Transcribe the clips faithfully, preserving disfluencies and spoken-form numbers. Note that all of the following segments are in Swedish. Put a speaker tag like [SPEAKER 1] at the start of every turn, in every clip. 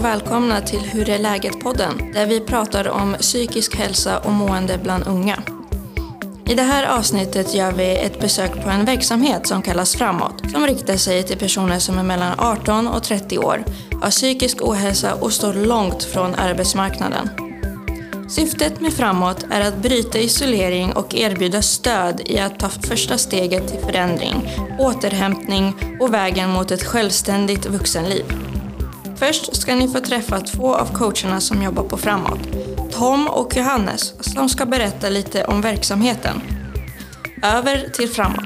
[SPEAKER 1] och välkomna till Hur är läget-podden, där vi pratar om psykisk hälsa och mående bland unga. I det här avsnittet gör vi ett besök på en verksamhet som kallas Framåt, som riktar sig till personer som är mellan arton och trettio år, har psykisk ohälsa och står långt från arbetsmarknaden. Syftet med Framåt är att bryta isolering och erbjuda stöd i att ta första steget till förändring, återhämtning och vägen mot ett självständigt vuxenliv. Först ska ni få träffa två av coacherna som jobbar på Framåt, Tom och Johannes, som ska berätta lite om verksamheten. Över till Framåt.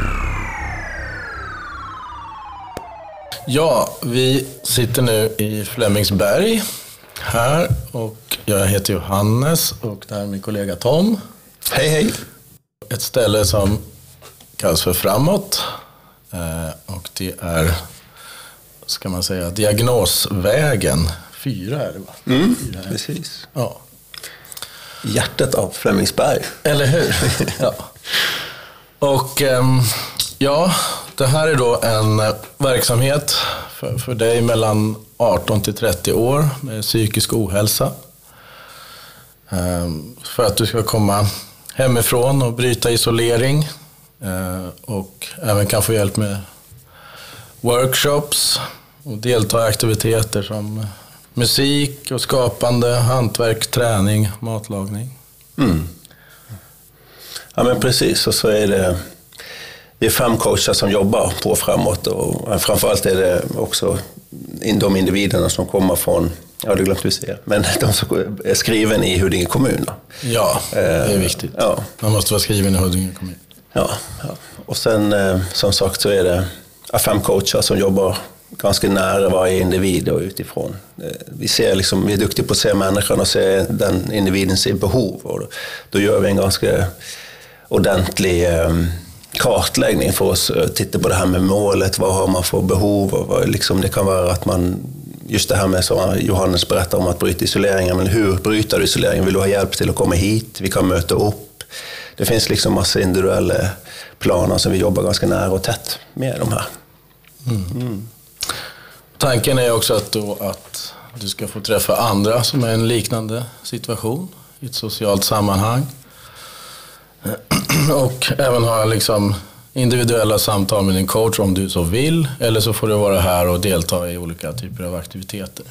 [SPEAKER 2] Ja, vi sitter nu i Flemingsberg här och jag heter Johannes och det här är min kollega Tom.
[SPEAKER 3] Hej hej!
[SPEAKER 2] Ett ställe som kallas för Framåt och det är, ska man säga, diagnosvägen fyra är det va?
[SPEAKER 3] Mm, fyra är. Precis.
[SPEAKER 2] Ja.
[SPEAKER 3] Hjärtat av Flemingsberg.
[SPEAKER 2] Eller hur? Ja. Och ja, det här är då en verksamhet för, för dig mellan arton till trettio år med psykisk ohälsa. För att du ska komma hemifrån och bryta isolering och även kan få hjälp med workshops och delta i aktiviteter som musik och skapande, hantverk, träning, matlagning.
[SPEAKER 3] Mm. Ja men precis, och så är det, det är fem coacher som jobbar på Framåt och framförallt är det också de individerna som kommer från, ja det glömde vi säga, men de som är skriven i Huddinge kommun.
[SPEAKER 2] Ja, det är viktigt. Ja. Man måste vara skriven i Huddinge kommun.
[SPEAKER 3] Ja, ja. Och sen som sagt så är det fem coacher som jobbar ganska nära varje individ och utifrån. Vi, ser liksom, vi är duktiga på att se människan och se den individens behov. Och då, då gör vi en ganska ordentlig eh, kartläggning för oss. Titta på det här med målet, vad har man för behov. Och vad, liksom, det kan vara att man, just det här med som Johannes berättar om att bryta isoleringen. Men hur bryter du isoleringen? Vill du ha hjälp till att komma hit? Vi kan möta upp. Det finns liksom massa individuella planer som vi jobbar ganska nära och tätt med de här.
[SPEAKER 2] Mm. Mm. Tanken är också att, då, att du ska få träffa andra som är i en liknande situation i ett socialt sammanhang. Och även ha liksom individuella samtal med din coach om du så vill. Eller så får du vara här och delta i olika typer av aktiviteter.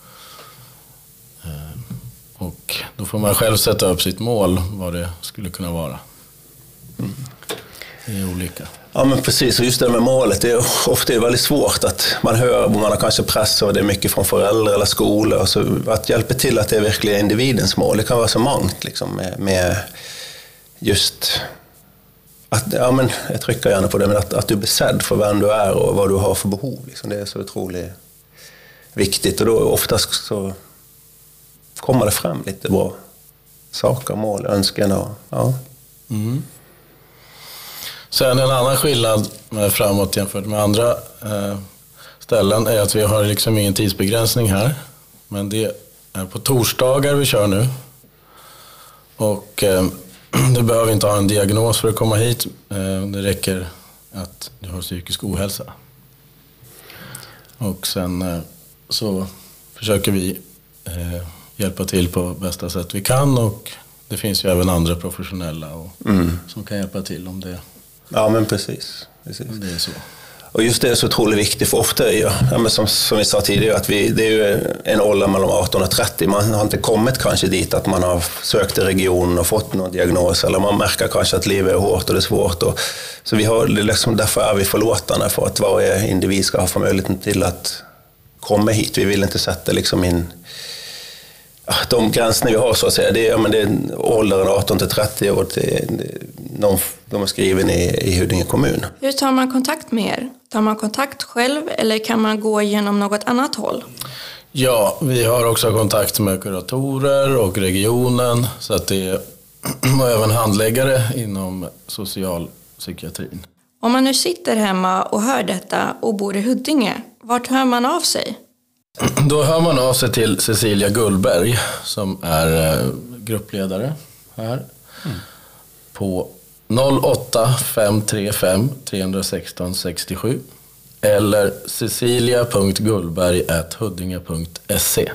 [SPEAKER 2] Och då får man själv sätta upp sitt mål, vad det skulle kunna vara. Mm. Det är olika.
[SPEAKER 3] Ja men precis, och just det med målet, det är ofta väldigt svårt att man hör, man har kanske press och det är mycket från föräldrar eller skola, och så att hjälpa till att det är verkligen individens mål, det kan vara så mångt liksom med, med just att, ja men jag trycker gärna på det, men att, att du blir sedd för vem du är och vad du har för behov liksom, det är så otroligt viktigt, och då oftast så kommer det fram lite bra saker, mål, önskan och ja.
[SPEAKER 2] Mm. Sen en annan skillnad med Framåt jämfört med andra eh, ställen är att vi har liksom ingen tidsbegränsning här. Men det är på torsdagar vi kör nu. Och eh, du behöver inte ha en diagnos för att komma hit. Eh, det räcker att du har psykisk ohälsa. Och sen eh, så försöker vi eh, hjälpa till på bästa sätt vi kan. Och det finns ju även andra professionella och, mm. som kan hjälpa till om det.
[SPEAKER 3] Ja men precis, precis.
[SPEAKER 2] Det är så.
[SPEAKER 3] Och just det är så otroligt viktigt, för ofta är ju, ja, men som, som vi sa tidigare, att vi, det är ju en ålder mellan arton och trettio. Man har inte kommit kanske dit att man har sökt i regionen och fått någon diagnos, eller man märker kanske att livet är hårt och det är svårt. Och, så vi har, liksom, därför är vi förlåtande för att varje individ ska ha för möjligheten till att komma hit. Vi vill inte sätta liksom in de gränserna vi har så att säga, det är, ja, men det är åldern arton till trettio år, det, det, de, de är skriven i, i Huddinge kommun.
[SPEAKER 1] Hur tar man kontakt med er? Tar man kontakt själv eller kan man gå genom något annat håll?
[SPEAKER 2] Ja, vi har också kontakt med kuratorer och regionen, så att det är och även handläggare inom socialpsykiatrin.
[SPEAKER 1] Om man nu sitter hemma och hör detta och bor i Huddinge, vart hör man av sig?
[SPEAKER 2] Då hör man av sig till Cecilia Gullberg som är gruppledare här mm. på noll åtta fem tre fem tre ett sex sex sju. eller cecilia punkt gullberg at huddinge punkt se.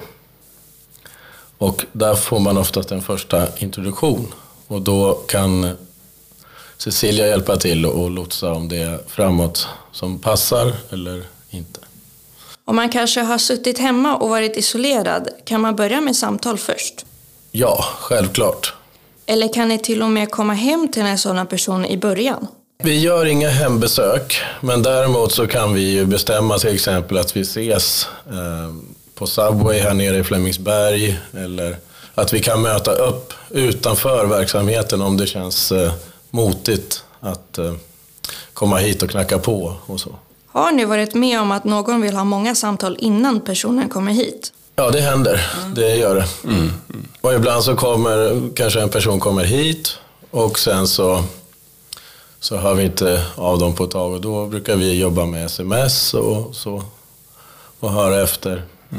[SPEAKER 2] Och där får man oftast en första introduktion. Och då kan Cecilia hjälpa till och lotsa om det är framåt som passar eller inte.
[SPEAKER 1] Om man kanske har suttit hemma och varit isolerad, kan man börja med samtal först?
[SPEAKER 2] Ja, självklart.
[SPEAKER 1] Eller kan ni till och med komma hem till en sådan person i början?
[SPEAKER 2] Vi gör inga hembesök, men däremot så kan vi ju bestämma till exempel att vi ses eh, på Subway här nere i Flemingsberg, eller att vi kan möta upp utanför verksamheten om det känns eh, motigt att eh, komma hit och knacka på och så.
[SPEAKER 1] Har ni varit med om att någon vill ha många samtal innan personen kommer hit?
[SPEAKER 2] Ja, det händer. Mm. Det gör det. Mm. Mm. Och ibland så kommer kanske en person kommer hit och sen så, så hör vi inte av dem på ett tag. Och då brukar vi jobba med sms och så och höra efter. Mm.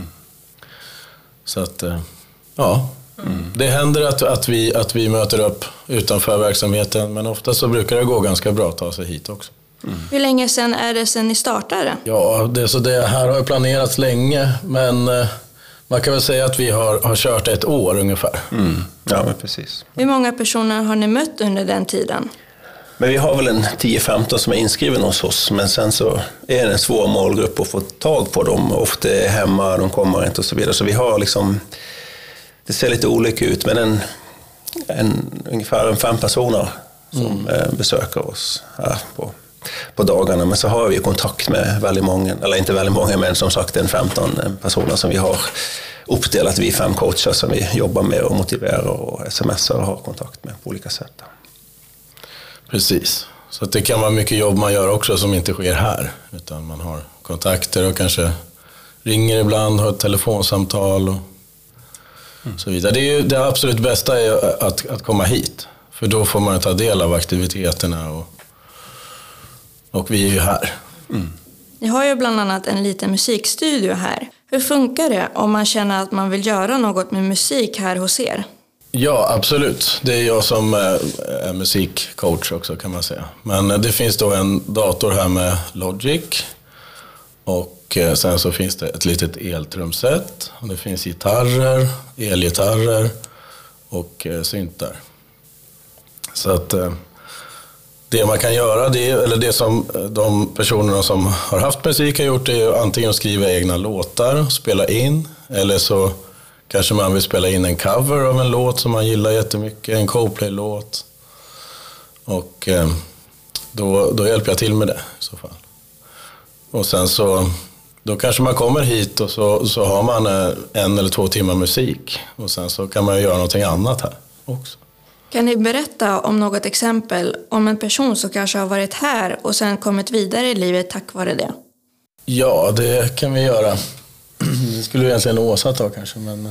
[SPEAKER 2] Så att, ja. Mm. Det händer att, att, vi, att vi möter upp utanför verksamheten, men ofta så brukar det gå ganska bra att ta sig hit också.
[SPEAKER 1] Mm. Hur länge sedan är det sedan ni startade?
[SPEAKER 2] Ja, det, så det här har planerats länge, men eh, man kan väl säga att vi har, har kört ett år ungefär.
[SPEAKER 3] Mm. Ja, men precis.
[SPEAKER 1] Hur många personer har ni mött under den tiden?
[SPEAKER 3] Men vi har väl en tio femton som är inskrivna hos oss, men sen så är det en svår målgrupp att få tag på dem. Ofta är hemma, de kommer inte och så vidare. Så vi har liksom, det ser lite olika ut, men en, en, ungefär en fem personer som mm. besöker oss här på, på dagarna. Men så har vi kontakt med väldigt många, eller inte väldigt många, men som sagt en femton personer som vi har uppdelat. Vi fem coacher som vi jobbar med och motiverar och smsar och har kontakt med på olika sätt.
[SPEAKER 2] Precis. Så att det kan vara mycket jobb man gör också som inte sker här. Utan man har kontakter och kanske ringer ibland, har ett telefonsamtal och mm. så vidare. Det, är ju, det absolut bästa är att, att komma hit. För då får man ta del av aktiviteterna och, och vi är ju här. Mm.
[SPEAKER 1] Ni har ju bland annat en liten musikstudio här. Hur funkar det om man känner att man vill göra något med musik här hos er?
[SPEAKER 2] Ja, absolut. Det är jag som är musikcoach också kan man säga. Men det finns då en dator här med Logic. Och sen så finns det ett litet eltrumset. Och det finns gitarrer, elgitarrer och syntar. Så att det man kan göra, det, eller det som de personerna som har haft musik har gjort, det är antingen att skriva egna låtar, spela in, eller så kanske man vill spela in en cover av en låt som man gillar jättemycket, en Coldplay-låt. Och eh, då, då hjälper jag till med det i så fall. Och sen så, då kanske man kommer hit och så, så har man en eller två timmar musik. Och sen så kan man göra någonting annat här också.
[SPEAKER 1] Kan ni berätta om något exempel om en person som kanske har varit här och sen kommit vidare i livet tack vare det?
[SPEAKER 2] Ja, det kan vi göra. Det skulle ju egentligen Åsa ta kanske, men...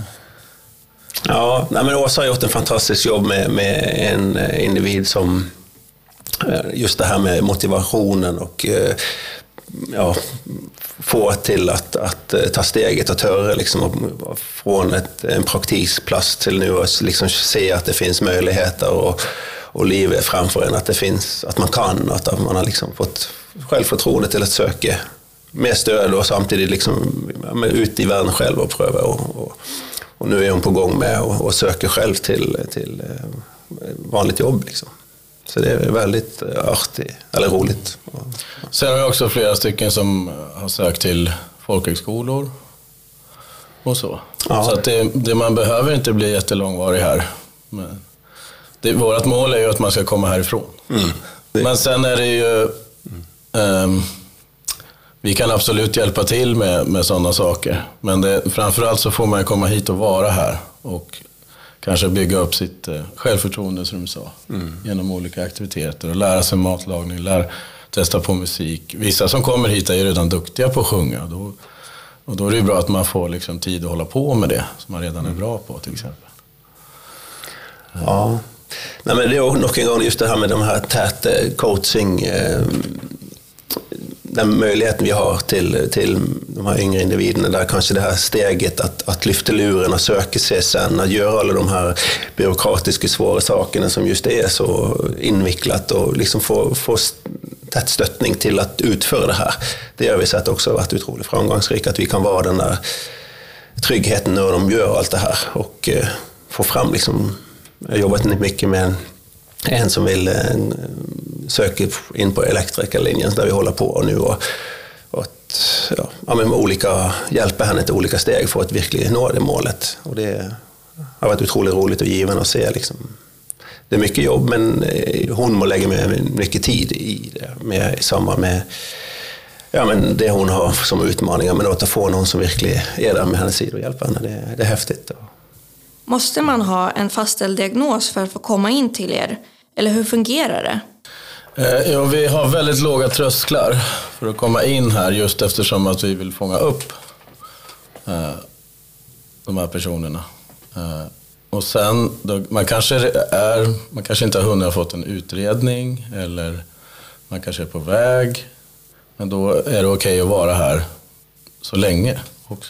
[SPEAKER 3] Ja, nej, men Åsa har gjort en fantastisk jobb med, med en individ som just det här med motivationen och ja, få till att, att ta steget och töra liksom, från ett, en praktikplats till nu och liksom se att det finns möjligheter och, och livet framför en, att det finns, att man kan, att man har liksom fått självförtroende till att söka mer stöd och samtidigt liksom ut i världen själv och pröva och, och, och nu är hon på gång med och, och söker själv till, till vanligt jobb liksom. Så det är väldigt artigt, eller roligt.
[SPEAKER 2] Sen har vi också flera stycken som har sökt till folkhögskolor och så. Ja. Så att det, det man behöver inte bli jättelångvarig här. Men det, vårt mål är ju att man ska komma härifrån. Mm. Men sen är det ju... Mm. Um, vi kan absolut hjälpa till med, med sådana saker. Men det, framförallt så får man komma hit och vara här. Och kanske bygga upp sitt eh, självförtroende som du sa. Mm. Genom olika aktiviteter. Och lära sig matlagning, lära, testa på musik. Vissa som kommer hit är ju redan duktiga på att sjunga. Då, och då är det ju bra att man får liksom tid att hålla på med det. Som man redan är bra på till exempel.
[SPEAKER 3] Ja. Nej, men det är nog en gång just det här med de här tät coaching... Eh, den möjligheten vi har till, till de här yngre individerna, där kanske det här steget att, att lyfta luren och söka sig sen, att göra alla de här byråkratiska svåra sakerna som just är så invecklat och liksom få, få tätt stöttning till att utföra det här. Det har vi sett också varit otroligt framgångsrikt, att vi kan vara den där tryggheten när de gör allt det här och eh, få fram liksom, jag har jobbat mycket med en, en som vill eh, söka in på elektrikerlinjen där vi håller på nu och, och att, ja, ja, med olika, hjälpa henne till olika steg för att verkligen nå det målet. Och det har varit otroligt roligt och given att se liksom, det är mycket jobb, men hon må lägga med mycket tid i det med, i samband med ja, men det hon har som utmaningar, men att få någon som verkligen är där med hennes sida och hjälpa henne, det, det är häftigt.
[SPEAKER 1] Måste man ha en fastställd diagnos för att få komma in till er? Eller hur fungerar det?
[SPEAKER 2] Eh, ja, vi har väldigt låga trösklar för att komma in här, just eftersom att vi vill fånga upp eh, de här personerna. Eh, och sen, då, man, kanske är, man kanske inte har hunnit fått en utredning, eller man kanske är på väg. Men då är det okej att vara här så länge också.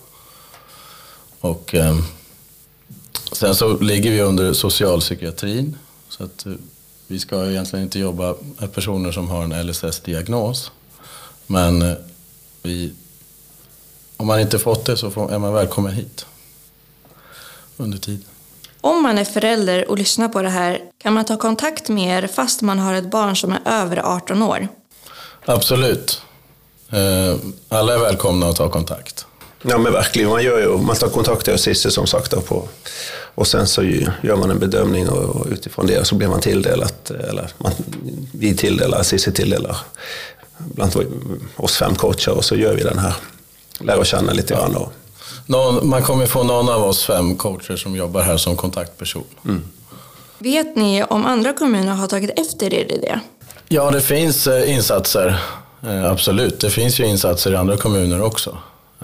[SPEAKER 2] Och eh, sen så ligger vi under socialpsykiatrin. Så att eh, vi ska egentligen inte jobba med personer som har en L S S-diagnos. Men eh, vi, om man inte fått det så får, är man välkommen hit under tiden.
[SPEAKER 1] Om man är förälder och lyssnar på det här, kan man ta kontakt med er fast man har ett barn som är över arton år?
[SPEAKER 2] Absolut. Alla är välkomna att ta kontakt.
[SPEAKER 3] Ja, men verkligen. Man, gör ju, man tar kontakt med Cissi som sagt på, och sen så gör man en bedömning och utifrån det så blir man tilldelat, eller man, vi tilldelar, Cissi tilldelar bland oss fem coacher, och så gör vi den här, lär och känna lite grann. Och
[SPEAKER 2] någon, man kommer få någon av oss fem coacher som jobbar här som kontaktperson. Mm.
[SPEAKER 1] Vet ni om andra kommuner har tagit efter er i det?
[SPEAKER 2] Ja, det finns insatser. Absolut, det finns ju insatser i andra kommuner också.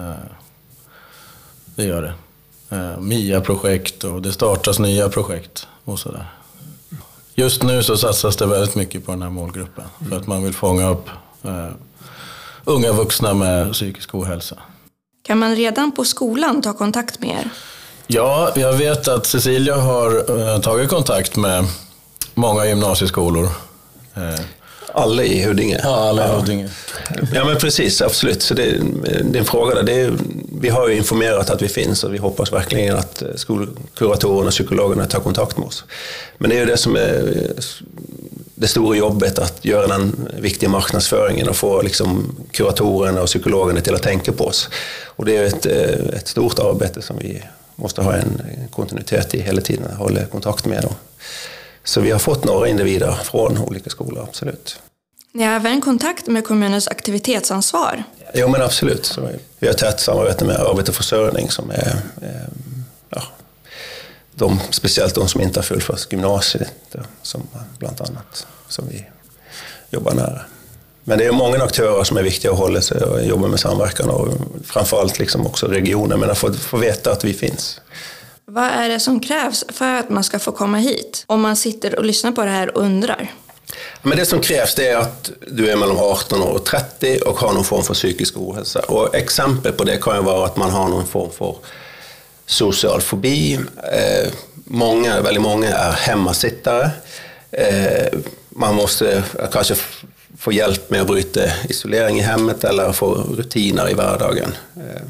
[SPEAKER 2] Det gör det. M I A-projekt och det startas nya projekt och sådär. Just nu så satsas det väldigt mycket på den här målgruppen. För att man vill fånga upp uh, unga vuxna med psykisk ohälsa.
[SPEAKER 1] Kan man redan på skolan ta kontakt med er?
[SPEAKER 2] Ja, jag vet att Cecilia har uh, tagit kontakt med många gymnasieskolor. Uh,
[SPEAKER 3] Alla i Huddinge.
[SPEAKER 2] Ja, alla i Huddinge.
[SPEAKER 3] Ja, men precis, absolut. Så det, det är en fråga där. Det är, vi har ju informerat att vi finns, och vi hoppas verkligen att skolkuratorerna och psykologerna tar kontakt med oss. Men det är ju det som är det stora jobbet, att göra den viktiga marknadsföringen och få liksom kuratorerna och psykologerna till att tänka på oss. Och det är ett, ett stort arbete som vi måste ha en kontinuitet i hela tiden, hålla kontakt med dem. Så vi har fått några individer från olika skolor, absolut.
[SPEAKER 1] Ni har även kontakt med kommunens aktivitetsansvar?
[SPEAKER 3] Jo, men absolut. Så vi har tätt samarbete med arbete och försörjning som är, ja, de, speciellt de som inte har fullfört gymnasiet, som bland annat som vi jobbar nära. Men det är många aktörer som är viktiga att hålla sig och jobba med samverkan, och framförallt liksom också regionen, men att få, få veta att vi finns.
[SPEAKER 1] Vad är det som krävs för att man ska få komma hit? Om man sitter och lyssnar på det här och undrar.
[SPEAKER 3] Men det som krävs, det är att du är mellan arton och trettio och har någon form för psykisk ohälsa. Och exempel på det kan ju vara att man har någon form för social fobi. Eh, många, väldigt många är hemmasittare. Eh, man måste kanske få hjälp med att bryta isolering i hemmet eller få rutiner i vardagen. Eh,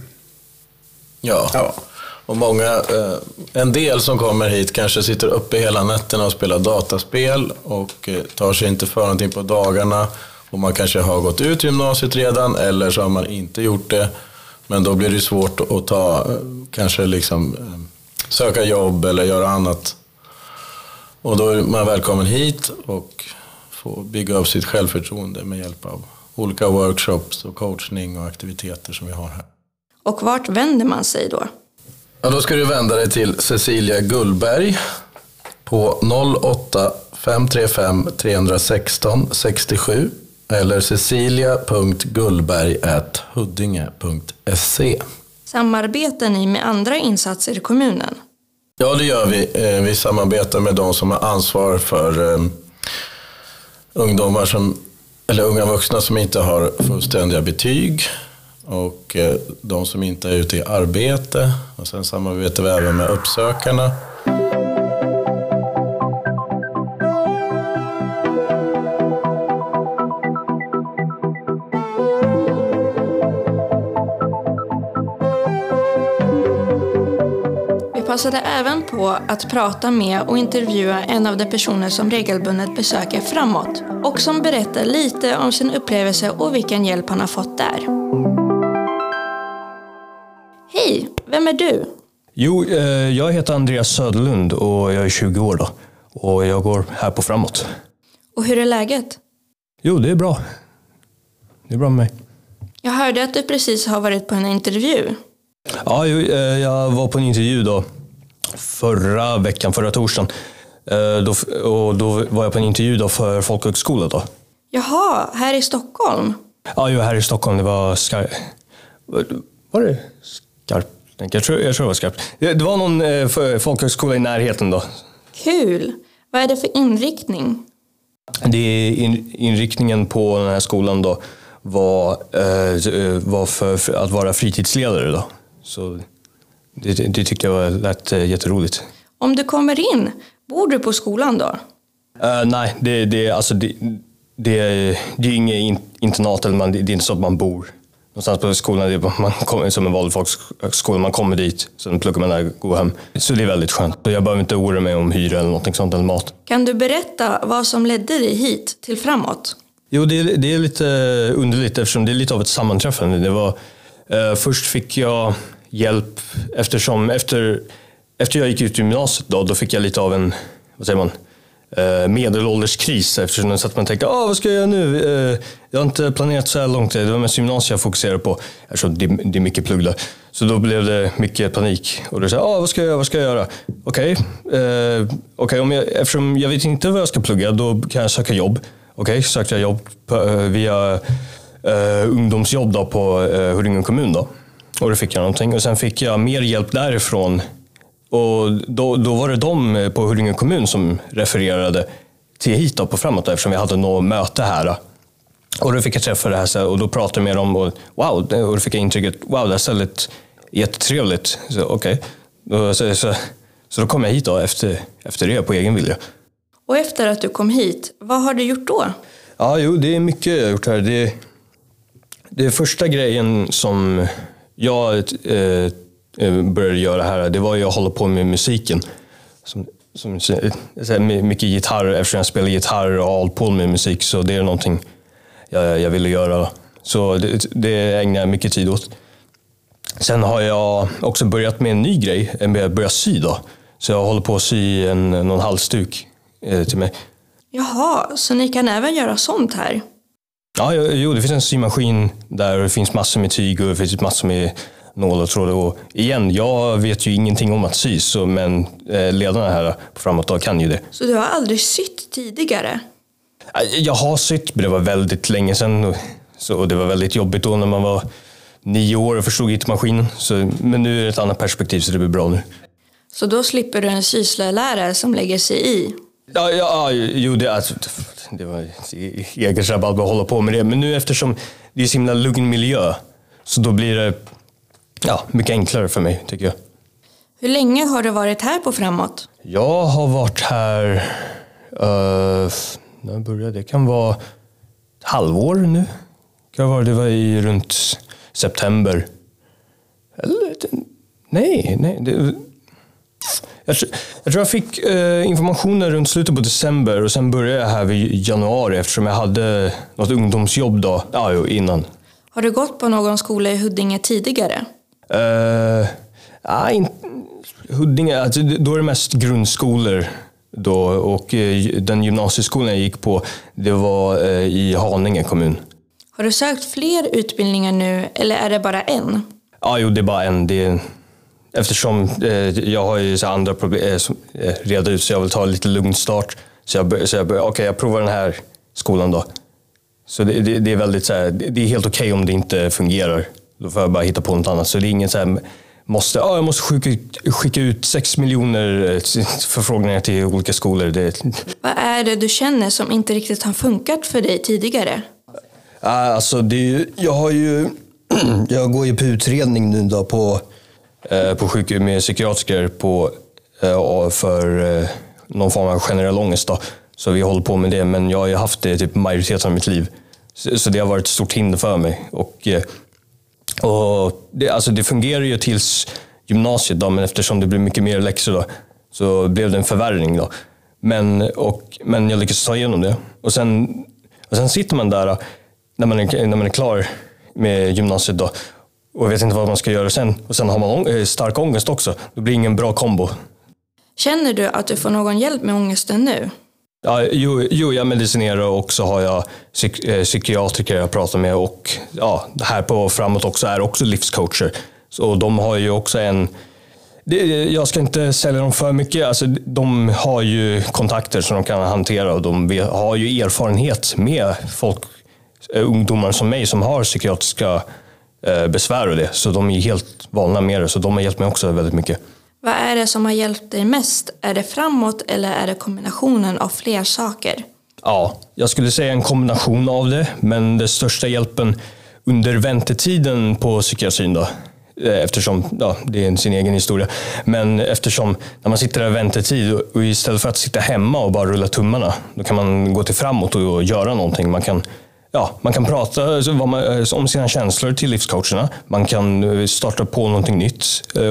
[SPEAKER 2] ja. ja. Och många, en del som kommer hit kanske sitter uppe hela nätterna och spelar dataspel och tar sig inte för någonting på dagarna. Och man kanske har gått ut gymnasiet redan, eller så har man inte gjort det. Men då blir det svårt att ta, kanske liksom söka jobb eller göra annat. Och då är man välkommen hit och får bygga upp sitt självförtroende med hjälp av olika workshops och coachning och aktiviteter som vi har här.
[SPEAKER 1] Och vart vänder man sig då?
[SPEAKER 2] Ja, då ska du vända dig till Cecilia Gullberg på noll åtta fem tre fem tre ett sex sex sju eller cecilia punkt gullberg at huddinge punkt se.
[SPEAKER 1] Samarbetar ni med andra insatser i kommunen?
[SPEAKER 2] Ja, det gör vi. Vi samarbetar med de som har ansvar för um, ungdomar som, eller unga vuxna som inte har fullständiga betyg. Och de som inte är ute i arbete. Och sen samarbetar vi även med uppsökarna.
[SPEAKER 1] Vi passade även på att prata med och intervjua en av de personer som regelbundet besöker Framåt och som berättar lite om sin upplevelse och vilken hjälp han har fått där. Hej, vem är du?
[SPEAKER 4] Jo, eh, jag heter Andreas Söderlund och jag är tjugo år då. Och jag går här på Framåt.
[SPEAKER 1] Och hur är läget?
[SPEAKER 4] Jo, det är bra. Det är bra med mig.
[SPEAKER 1] Jag hörde att du precis har varit på en intervju.
[SPEAKER 4] Ja, jo, eh, jag var på en intervju då förra veckan, förra torsdagen. Eh, då, och då var jag på en intervju då för folkhögskola då.
[SPEAKER 1] Jaha, här i Stockholm?
[SPEAKER 4] Ja, jo, här i Stockholm. Det var skarpt. Var det skarpt? Jag tror, jag tror det var skarpt. Det, det var någon eh, folkhögskola i närheten då.
[SPEAKER 1] Kul! Vad är det för inriktning?
[SPEAKER 4] Det är in, inriktningen på den här skolan då var, eh, var för, för att vara fritidsledare då. Så det, det tyckte jag var lät eh, jätteroligt.
[SPEAKER 1] Om du kommer in, bor du på skolan då?
[SPEAKER 4] Uh, nej, det, det, alltså det, det, det är inget in, internat eller man, det är inte så att man bor någonstans på skolan. Det är, man kommer, som en vanlig folkskola, man kommer dit, sen pluggar man där och går hem. Så det är väldigt skönt. Jag behöver inte oroa mig om hyra eller något sånt eller mat.
[SPEAKER 1] Kan du berätta vad som ledde dig hit till Framåt?
[SPEAKER 4] Jo, det, det är lite underligt eftersom det är lite av ett sammanträffande. Det var, uh, först fick jag hjälp eftersom efter, efter jag gick ut i gymnasiet då, då fick jag lite av en, vad säger man, medelålderskris eftersom så att man tänkte, ah, vad ska jag göra nu? Jag har inte planerat så här långt. Det var mest gymnasiet jag fokuserade på eftersom det, det är mycket plugg där. Så då blev det mycket panik. Och då sa jag, ah, vad ska jag göra? Vad ska jag göra? Okej, okay. eh, okay, om jag, eftersom jag vet inte vad jag ska plugga, då kan jag söka jobb. Okej, okay, sökte jag jobb på, via eh, ungdomsjobb då på eh, Huddinge kommun då. Och då fick jag någonting. Och sen fick jag mer hjälp därifrån. Och då, då var det de på Huddinge kommun som refererade till hit då på Framåt då, eftersom vi hade något möte här. Och då fick jag träffa det här och då pratade jag med dem och wow, och då fick jag intrycket, wow, det här stället är jättetrevligt. Så okej, okay. så, så, så då kom jag hit då efter, efter det på egen vilja.
[SPEAKER 1] Och efter att du kom hit, vad har du gjort då?
[SPEAKER 4] Ja, jo, det är mycket jag har gjort här. Det, det är första grejen som jag eh, började göra här, det var ju att hålla på med musiken. Som, som, mycket gitarr, eftersom jag spelar gitarr och har hållit på med musik, så det är någonting jag, jag ville göra. Så det, det ägnar jag mycket tid åt. Sen har jag också börjat med en ny grej, jag börjar sy då. Så jag håller på att sy en, någon halsduk eh, till mig.
[SPEAKER 1] Jaha, så ni kan även göra sånt här?
[SPEAKER 4] Ja, jo, det finns en symaskin där och det finns massor med tyg och det finns massor med nål och tråd. Och igen, jag vet ju ingenting om att sy, så, men eh, ledarna här på Framåt då kan ju det.
[SPEAKER 1] Så du har aldrig sytt tidigare?
[SPEAKER 4] Jag har sytt, men det var väldigt länge sedan. Och, så, och det var väldigt jobbigt då när man var nio år och förstod inte maskinen. Så, men nu är det ett annat perspektiv, så det blir bra nu.
[SPEAKER 1] Så då slipper du en syslärare som lägger sig i?
[SPEAKER 4] Ja, ja jo, det, alltså, det var egen rabatt att hålla på med det. Men nu eftersom det är så himla lugn miljö, så då blir det ja, mycket enklare för mig, tycker jag.
[SPEAKER 1] Hur länge har du varit här på Framåt?
[SPEAKER 4] Jag har varit här, uh, när jag började, det kan vara ett halvår nu. Kan vara, det var i runt september. Eller, nej, nej. Det, jag, jag tror jag fick uh, informationen runt slutet på december och sen började jag här i januari eftersom jag hade något ungdomsjobb då, ja, jo, innan.
[SPEAKER 1] Har du gått på någon skola i Huddinge tidigare?
[SPEAKER 4] Uh, ja, in, Huddinge, alltså, då är det mest grundskolor då, och uh, den gymnasieskolan jag gick på, det var uh, i Haninge kommun.
[SPEAKER 1] Har du sökt fler utbildningar nu eller är det bara en?
[SPEAKER 4] Ja, jo, det är bara en. Det är, eftersom uh, jag har ju så andra problem uh, uh, reda ut, så jag vill ta lite lugn start. Så jag, så jag, okej, okay, jag provar den här skolan då. Så det, det, det är väldigt så här, det är helt okej okay om det inte fungerar. Då får jag bara hitta på något annat. Så det är ingen så här, måste, ah, jag måste skicka ut, skicka ut sex miljoner förfrågningar till olika skolor. Det...
[SPEAKER 1] Vad är det du känner som inte riktigt har funkat för dig tidigare?
[SPEAKER 4] Ah, alltså det, jag har ju, jag går ju på utredning nu då på, eh, på sjukhus med psykiatriker på, eh, för eh, någon form av generell ångest då. Så vi håller på med det, men jag har ju haft det typ majoriteten av mitt liv. Så, så det har varit ett stort hinder för mig. Och, och det, alltså det fungerar ju tills gymnasiet då, men eftersom det blev mycket mer läxor då, så blev det en förvärring då. Men, och, men jag lyckades ta igenom det. Och sen, och sen sitter man där när man är, när man är klar med gymnasiet då, och vet inte vad man ska göra sen. Och sen har man stark ångest också. Det blir ingen bra kombo.
[SPEAKER 1] Känner du att du får någon hjälp med ångesten nu?
[SPEAKER 4] Ja, jo, jo, jag medicinerar och så har jag psyk- eh, psykiatriker jag pratar med. Och ja, här på Framåt också är också livscoacher. Så de har ju också en... Det, jag ska inte sälja dem för mycket. Alltså, de har ju kontakter som de kan hantera. Och de har ju erfarenhet med folk, eh, ungdomar som mig som har psykiatriska eh, besvär och det. Så de är helt vana med det. Så de har hjälpt mig också väldigt mycket.
[SPEAKER 1] Vad är det som har hjälpt dig mest? Är det Framåt eller är det kombinationen av fler saker?
[SPEAKER 4] Ja, jag skulle säga en kombination av det. Men den största hjälpen under väntetiden på psykiatrin då. Eftersom, ja, det är sin egen historia. Men eftersom när man sitter där väntetid och istället för att sitta hemma och bara rulla tummarna, då kan man gå till Framåt och göra någonting. Man kan, ja, man kan prata om sina känslor till livscoacherna. Man kan starta på någonting nytt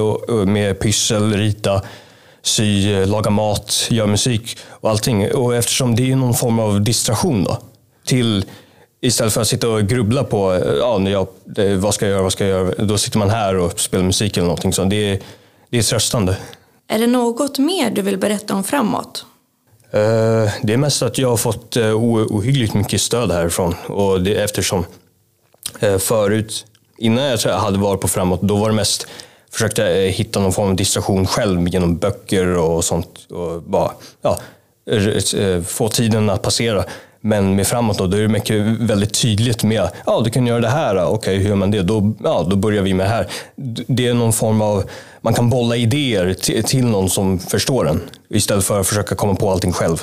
[SPEAKER 4] med pyssel, rita, sy, laga mat, göra musik och allting. Och eftersom det är någon form av distraktion då, till istället för att sitta och grubbla på ja, jag, det, vad ska jag göra, vad ska jag göra, då sitter man här och spelar musik eller någonting. Så det är, det är tröstande.
[SPEAKER 1] Är det något mer du vill berätta om Framåt?
[SPEAKER 4] Uh, det är mest att jag har fått uh, ohyggligt mycket stöd härifrån. Och det, eftersom uh, förut, innan jag hade varit på Framåt, då var det mest försökte uh, hitta någon form av distraktion själv genom böcker och sånt. Och bara ja, uh, få tiden att passera. Men med Framåt då, då är det mycket väldigt tydligt med, ja du kan göra det här, okej okay, hur gör man det? Då, ja, då börjar vi med det här. Det är någon form av, man kan bolla idéer till, till någon som förstår den, istället för att försöka komma på allting själv.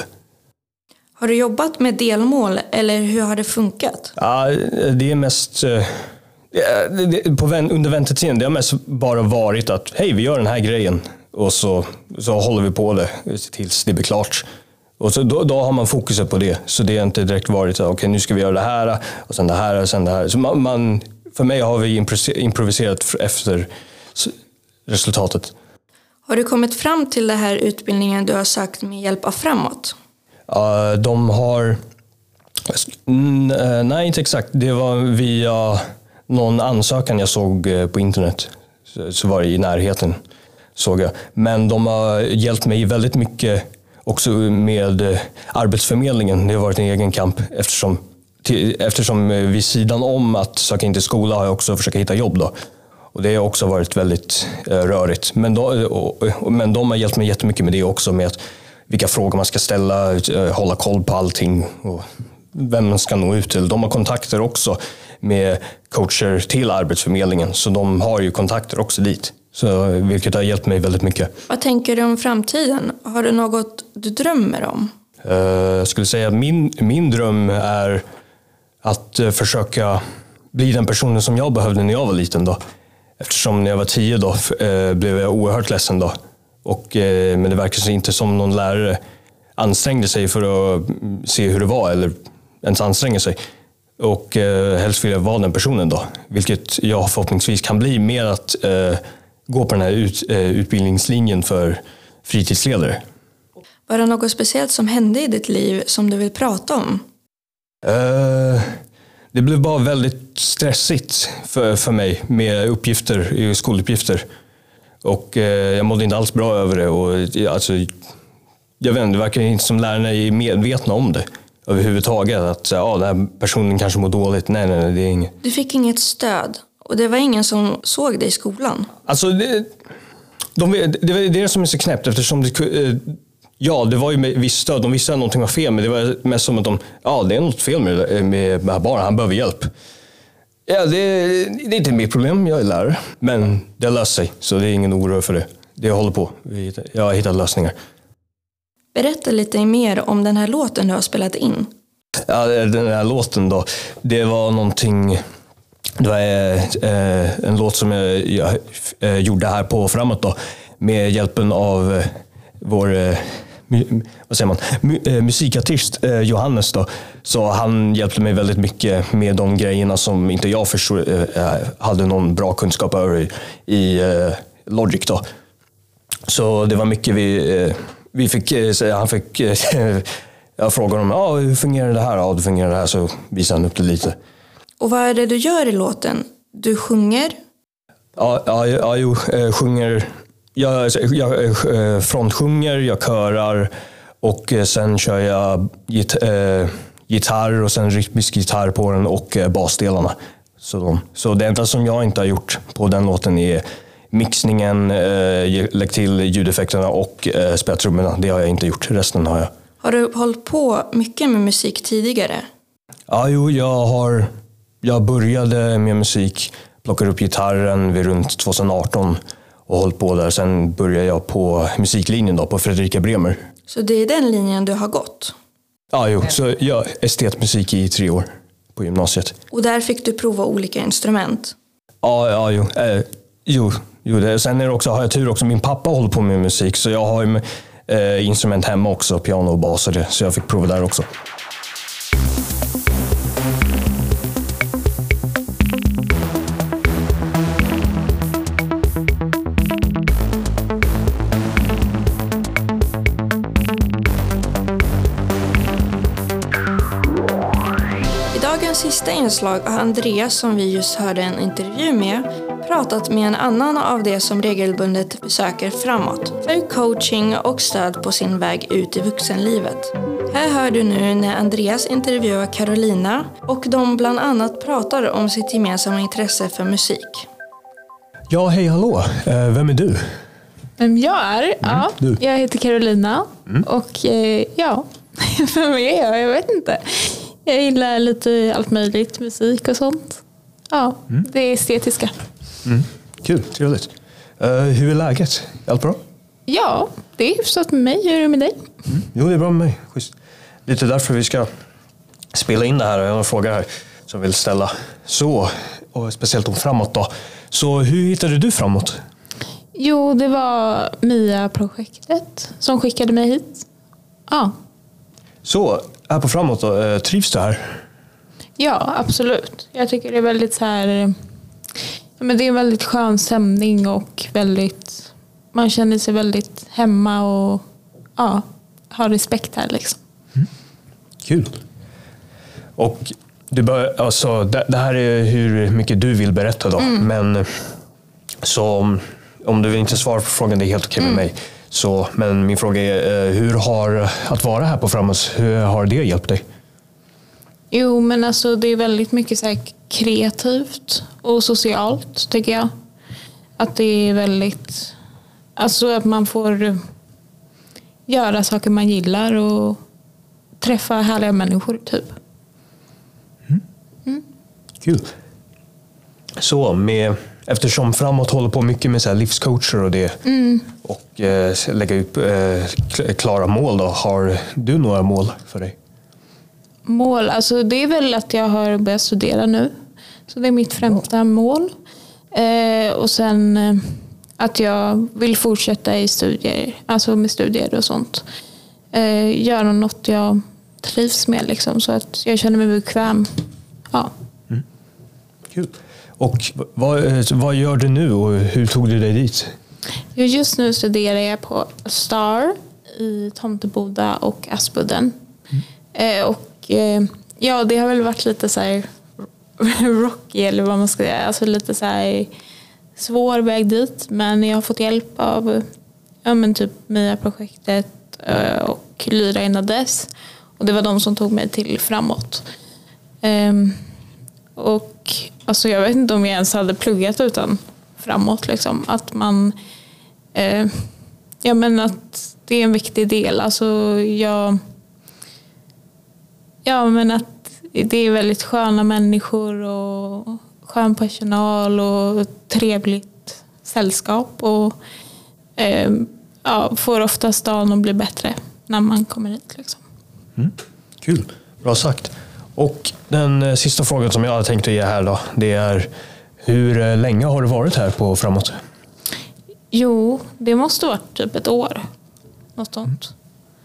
[SPEAKER 1] Har du jobbat med delmål eller hur har det funkat?
[SPEAKER 4] Ja, det är mest, det, det, på, under väntetiden, det har mest bara varit att, hej vi gör den här grejen och så, så håller vi på det tills det blir klart. Och så då, då har man fokuset på det. Så det har inte direkt varit okej okay, nu ska vi göra det här och sen det här och sen det här. Så man, man, för mig har vi improviserat efter resultatet.
[SPEAKER 1] Har du kommit fram till den här utbildningen du har sagt med hjälp av Framåt?
[SPEAKER 4] Uh, de har... Nej, inte exakt. Det var via någon ansökan jag såg på internet. Så, så var det i närheten, såg jag. Men de har hjälpt mig väldigt mycket också med arbetsförmedlingen. Det har varit en egen kamp eftersom, till, eftersom vid sidan om att söka in till skola har jag också försökt hitta jobb då. Och det har också varit väldigt eh, rörigt. Men, då, och, och, men de har hjälpt mig jättemycket med det också, med att, vilka frågor man ska ställa, eh, hålla koll på allting och vem man ska nå ut till. De har kontakter också med coacher till arbetsförmedlingen, så de har ju kontakter också dit. Så, vilket har hjälpt mig väldigt mycket.
[SPEAKER 1] Vad tänker du om framtiden? Har du något du drömmer om?
[SPEAKER 4] Uh, jag skulle säga att min, min dröm är att uh, försöka bli den personen som jag behövde när jag var liten då. Eftersom när jag var tio då uh, blev jag oerhört ledsen då. Och, uh, men det verkar inte som någon lärare ansträngde sig för att se hur det var eller ens anstränga sig. Och uh, helst vill jag vara den personen då. Vilket jag förhoppningsvis kan bli, mer att uh, gå på den här ut, uh, utbildningslinjen för fritidsledare.
[SPEAKER 1] Var det något speciellt som hände i ditt liv som du vill prata om?
[SPEAKER 4] Uh, det blev bara väldigt stressigt för, för mig med uppgifter, skoluppgifter. Och uh, jag mådde inte alls bra över det. Och, alltså, jag vet inte, det verkar inte som lärarna är medvetna om det överhuvudtaget. Att ja, den här personen kanske mår dåligt. Nej, nej, nej, det är inget.
[SPEAKER 1] Du fick inget stöd och det var ingen som såg dig i skolan?
[SPEAKER 4] Alltså, det, de, det, det är det som är så knäppt, eftersom det... Uh, Ja, det var ju med viss stöd. De visste att någonting var fel, men det var mest som att de, ja, det är något fel med, med, med barnen, han behöver hjälp. Ja, det, det är inte mitt problem, jag är lärare. Men det löser sig, så det är ingen oro för det. Det håller på, jag har hittat lösningar.
[SPEAKER 1] Berätta lite mer om den här låten du har spelat in.
[SPEAKER 4] Ja, den här låten då, det var någonting... Det var eh, en låt som jag, jag eh, gjorde här på Framåt då, med hjälpen av... vår vad säger man, musikartist Johannes då, så han hjälpte mig väldigt mycket med de grejerna som inte jag förstod, hade någon bra kunskap över i Logic då. Så det var mycket vi, vi fick, han fick jag frågade honom, ja, hur fungerar det här? Ja, det fungerar det här, så visade han upp det lite.
[SPEAKER 1] Och vad är det du gör i låten? Du sjunger?
[SPEAKER 4] Ja, ja, ja jo, jag sjunger. Jag, jag frontsjunger, jag körar och sen kör jag git, äh, gitarr och sen rytmisk gitarr på den och basdelarna. Så, de, så det enda som jag inte har gjort på den låten är mixningen, äh, lägg till ljudeffekterna och äh, speltrummorna. Det har jag inte gjort, resten har jag.
[SPEAKER 1] Har du hållit på mycket med musik tidigare?
[SPEAKER 4] Ja, jo, jag har jag började med musik, plockade upp gitarren vid runt tjugoarton och hållit på där. Sen började jag på musiklinjen då, på Fredrika Bremer.
[SPEAKER 1] Så det är den linjen du har gått?
[SPEAKER 4] Ja, jo, så jag estetmusik i tre år på gymnasiet.
[SPEAKER 1] Och där fick du prova olika instrument?
[SPEAKER 4] Ja, ja jo. Eh, jo, jo det. Sen är det också, har jag tur också, min pappa håller på med musik, så jag har ju eh, instrument hemma också, piano och bas och det, så jag fick prova där också.
[SPEAKER 1] I sista inslag har Andreas, som vi just hörde en intervju med, pratat med en annan av det som regelbundet besöker Framåt för coaching och stöd på sin väg ut i vuxenlivet. Här hör du nu när Andreas intervjuar Carolina och de bland annat pratar om sitt gemensamma intresse för musik.
[SPEAKER 4] Ja, hej, hallå. Vem är du?
[SPEAKER 5] Vem jag är? Mm, ja,
[SPEAKER 4] du.
[SPEAKER 5] Jag heter Carolina mm. och eh, ja, vem är jag? Jag vet inte. Jag gillar lite allt möjligt, musik och sånt. Ja, mm. det är estetiska.
[SPEAKER 4] Mm. Kul, trevligt. Uh, hur är läget? Allt bra?
[SPEAKER 5] Ja, det är hyfsat med mig. Hur är det med dig?
[SPEAKER 4] Mm. Jo, det är bra med mig. Schysst. Lite därför vi ska spela in det här. Jag har en fråga här som jag vill ställa. Så, och speciellt om Framåt då. Så hur hittade du Framåt?
[SPEAKER 5] Jo, det var Mia-projektet som skickade mig hit. Ja.
[SPEAKER 4] Så, här på Framåt då, trivs du här?
[SPEAKER 5] Ja, absolut. Jag tycker det är väldigt så här, ja, men det är en väldigt skön stämning och väldigt, man känner sig väldigt hemma och ja, har respekt här liksom.
[SPEAKER 4] Mm. Kul. Och du bör, alltså, det, det här är hur mycket du vill berätta då, mm. men så om, om du vill inte svara på frågan, det är helt okej med mm. mig. Så, men min fråga är, hur har att vara här på Framåt, hur har det hjälpt dig?
[SPEAKER 5] Jo, men alltså det är väldigt mycket så här kreativt och socialt, tycker jag. Att det är väldigt, alltså att man får göra saker man gillar och träffa härliga människor, typ.
[SPEAKER 4] Mm. Mm. Kul. Så med... Eftersom Framåt håller på mycket med så här livscoacher och det mm. och eh, lägga upp eh, klara mål då. Har du några mål för dig?
[SPEAKER 5] Mål? Alltså det är väl att jag har börjat studera nu. Så det är mitt främsta mål. Eh, och sen eh, att jag vill fortsätta i studier. Alltså med studier och sånt. Eh, göra något jag trivs med liksom. Så att jag känner mig bekväm. Ja.
[SPEAKER 4] Mm. Kul. Och vad, vad gör du nu och hur tog du dig dit?
[SPEAKER 5] Just nu studerar jag på Star i Tomteboda och Aspudden. Mm. Eh, och eh, ja, det har väl varit lite så här rocky eller vad man ska säga. Alltså lite så här svår väg dit. Men jag har fått hjälp av ja, men typ Mia-projektet eh, och Lyra innan dess. Och det var de som tog mig till Framåt. Eh, och alltså jag vet inte om jag ens hade pluggat utan Framåt liksom. Att man eh, ja men att det är en viktig del. Alltså jag ja men att det är väldigt sköna människor och skön personal och trevligt sällskap och eh, ja, får oftast dagen att bli bättre när man kommer hit liksom.
[SPEAKER 4] Mm. Kul, bra sagt. Och den sista frågan som jag hade tänkt att ge här då, det är hur länge har du varit här på Framåt?
[SPEAKER 5] Jo, det måste ha varit typ ett år. Något sånt.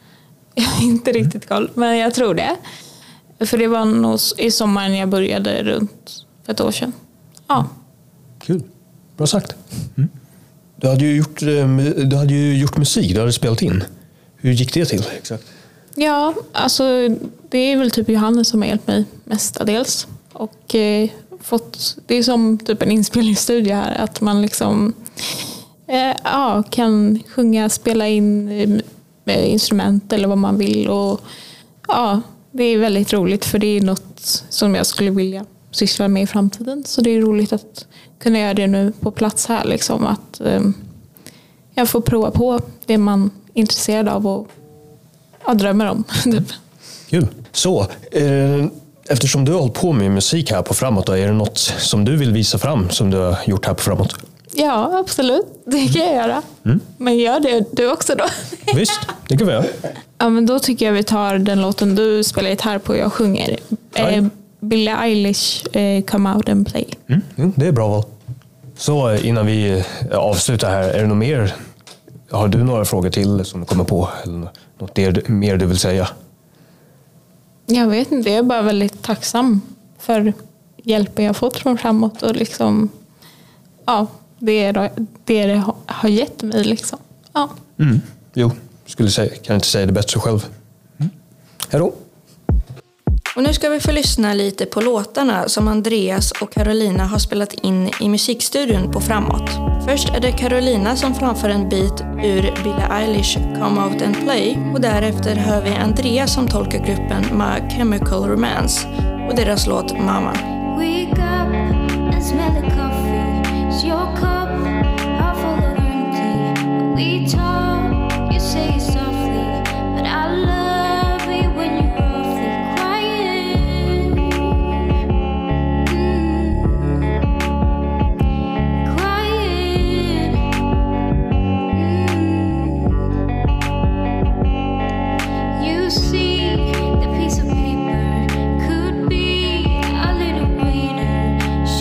[SPEAKER 5] Jag har inte riktigt koll, men jag tror det. För det var nog i sommaren jag började runt för ett år sedan. Ja.
[SPEAKER 4] Kul. Bra sagt. Mm. Du hade ju gjort, du hade ju gjort musik, du hade spelat in. Hur gick det till exakt?
[SPEAKER 5] Ja, alltså det är väl typ Johannes som har hjälpt mig mestadels. Och eh, fått, det är som typ en inspelningsstudio här. Att man liksom eh, ja, kan sjunga, spela in eh, instrument eller vad man vill. Och ja, det är väldigt roligt för det är något som jag skulle vilja syssla med i framtiden. Så det är roligt att kunna göra det nu på plats här. Liksom, att eh, jag får prova på det man är intresserad av och ja, drömmer om.
[SPEAKER 4] Kul. Så, eh, eftersom du har hållit på med musik här på Framåt, då, är det något som du vill visa fram som du har gjort här på Framåt?
[SPEAKER 5] Ja, absolut. Det kan jag göra. Mm. Men gör det du också då.
[SPEAKER 4] Visst, det kan vi göra.
[SPEAKER 5] Ja, men då tycker jag vi tar den låten du spelar gitarr på och jag sjunger. Eh, Billie Eilish, eh, Come Out and Play.
[SPEAKER 4] Mm. Mm, det är bra val. Så innan vi avslutar här, är det något mer? Har du några frågor till som du kommer på? Eller något mer du vill säga?
[SPEAKER 5] Jag vet inte, jag är bara väldigt tacksam för hjälpen jag fått från Framåt och liksom, ja, det är det, det, det har gett mig liksom. Ja.
[SPEAKER 4] Mm. Jo, skulle säga, kan inte säga det bättre själv. Mm. Hej då.
[SPEAKER 1] Och nu ska vi få lyssna lite på låtarna som Andreas och Carolina har spelat in i musikstudion på Framåt. Först är det Carolina som framför en bit ur Billie Eilish Come Out and Play och därefter hör vi Andreas som tolkar gruppen My Chemical Romance och deras låt Mama.
[SPEAKER 6] Wake up and smell the coffee. It's your cup, half full or empty. We talk, you say it softly, but I love it when you're awfully quiet. Mm. Quiet. Mm. You see the piece of paper could be a little greener.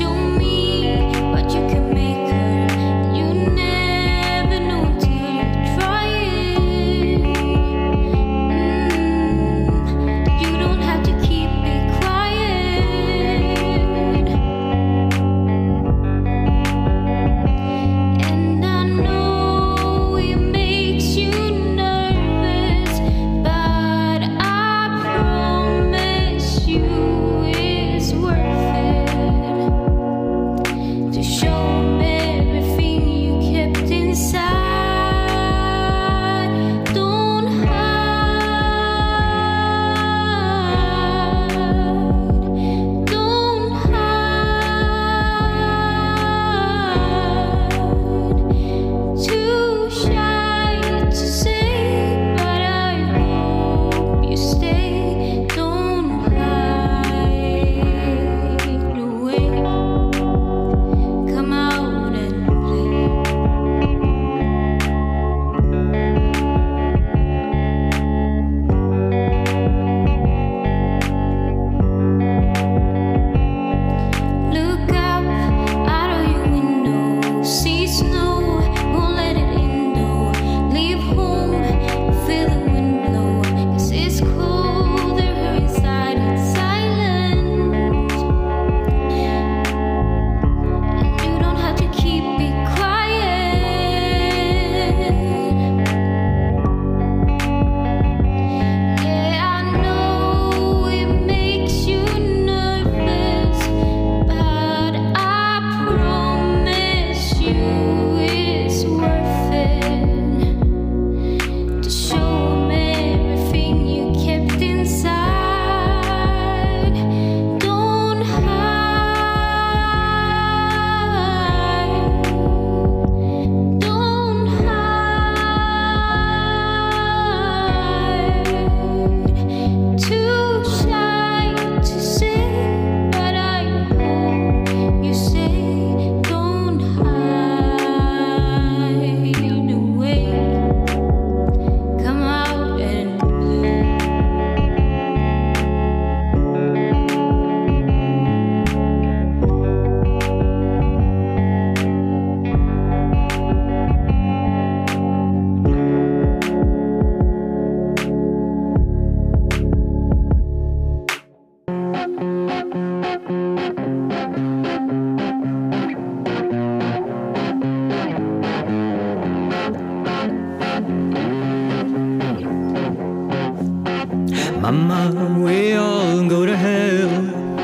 [SPEAKER 7] Mama, we all go to hell.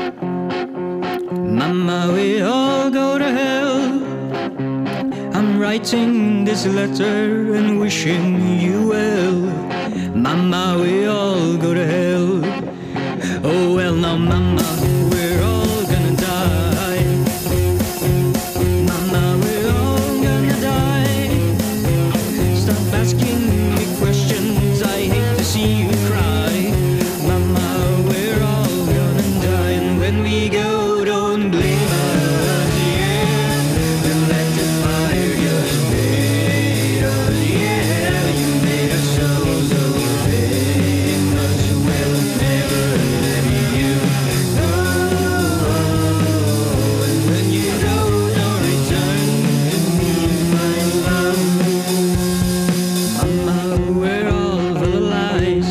[SPEAKER 7] Mama, we all go to hell. I'm writing this letter and wishing you well. Mama, we all go to hell. Oh well, now mama, we're all gonna die. Mama, we're all gonna die. Stop asking me questions, I hate to see you cry. Mama, we're all gonna die. And when we go, don't blame us, yeah. And let the fire just fade us, yeah. You made us so, so famous. We'll never let you go. And when you go, don't return to me, my love. Mama, we're all full of lies.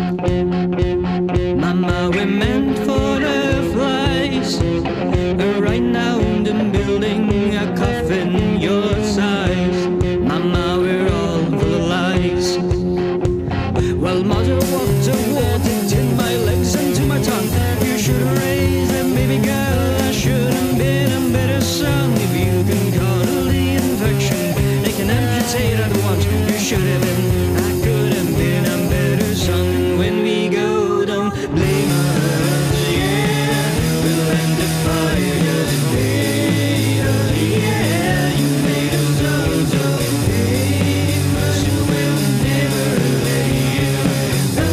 [SPEAKER 7] Mama, we're meant for the flies. Right now I'm building a coffin your size. Mama, we're all full of lies. Well, mother walked the water to my legs and to my tongue. You should have raised them, baby girl. I should have been a better son. If you can cuddle the infection, they can amputate at once. You should have been, I could have been a better son. And when we go, don't blame us, yeah. We'll let the fire just fade us, yeah. You made us so, so famous. We'll never let you go.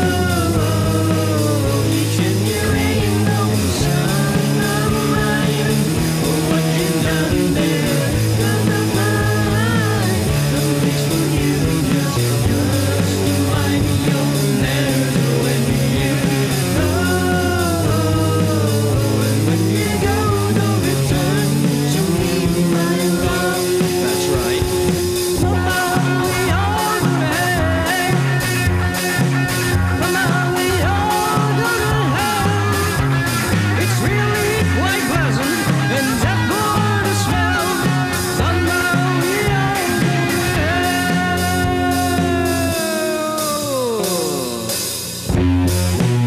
[SPEAKER 7] Each and your rainbow sun of mine. Oh, what you done there, done of mine. No place for you, just, just to wipe your manners when you go. And when you go, don't return to me, my love. That's right. Mama, we all go to hell. Mama, we all go to hell. It's really quite pleasant and that for the smell. Mama, we all go to hell.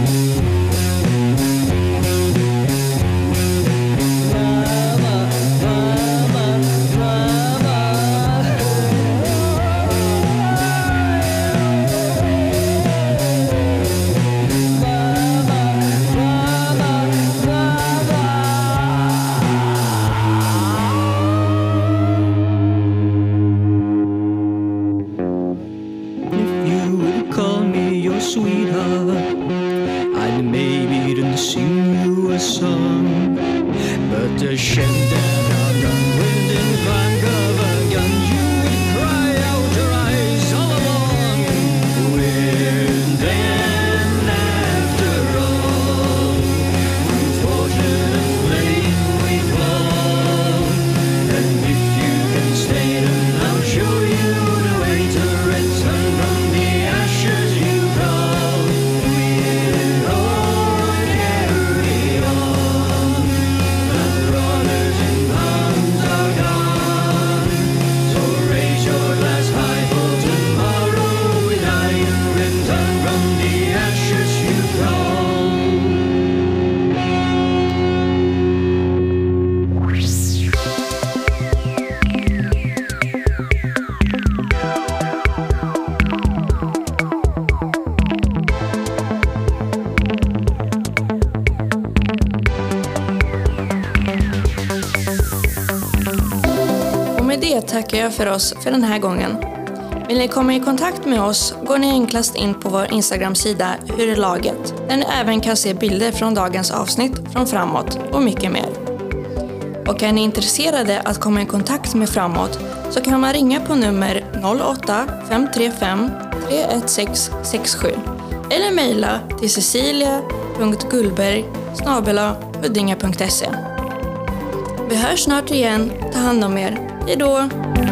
[SPEAKER 7] If you would call me your sweetheart, I'd maybe even sing you a song. But the shend that I've done wind in front of a gun, you would cry out your eyes all along. We're then after all, through fortune and flame we fall. And if you can stay, then I'll show you the way to return from the ashes you call. We'll all carry on. The runners and guns are gone. So raise your glass high for tomorrow we die and return from the ashes you call.
[SPEAKER 1] Och med det tackar jag för oss för den här gången. Vill ni komma i kontakt med oss går ni enklast in på vår Instagram-sida Hur är laget, där ni även kan se bilder från dagens avsnitt från Framåt och mycket mer. Och är ni intresserade att komma i kontakt med Framåt så kan man ringa på nummer noll åtta fem tre fem tre ett sex sex sju eller mejla till cecilia punkt gullberg snabel-a huddinge punkt se. Vi hörs snart igen, ta hand om er, hej då!